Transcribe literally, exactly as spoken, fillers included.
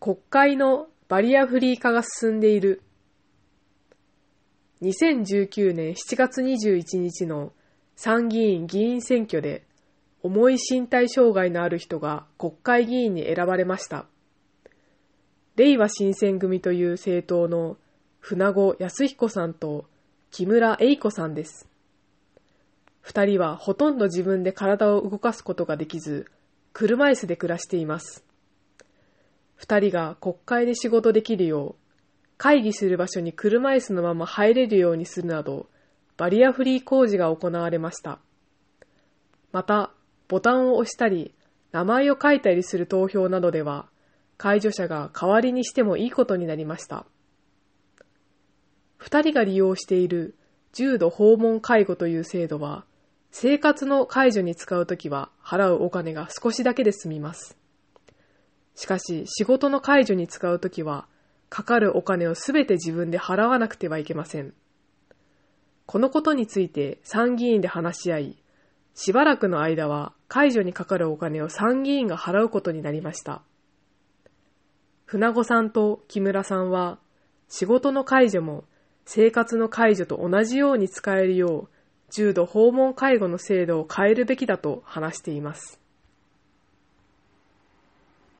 国会のバリアフリー化が進んでいる。にせんじゅうきゅうねんしちがつにじゅういちにちの参議院議員選挙で、重い身体障害のある人が国会議員に選ばれました。れいわ新選組という政党の船子康彦さんと木村英子さんです。二人はほとんど自分で体を動かすことができず、車椅子で暮らしています。二人が国会で仕事できるよう、会議する場所に車椅子のまま入れるようにするなど、バリアフリー工事が行われました。また、ボタンを押したり、名前を書いたりする投票などでは、介助者が代わりにしてもいいことになりました。二人が利用している重度訪問介護という制度は、生活の介助に使うときは払うお金が少しだけで済みます。しかし、仕事の介助に使うときは、かかるお金をすべて自分で払わなくてはいけません。このことについて参議院で話し合い、しばらくの間は介助にかかるお金を参議院が払うことになりました。船子さんと木村さんは、仕事の介助も生活の介助と同じように使えるよう、重度訪問介護の制度を変えるべきだと話しています。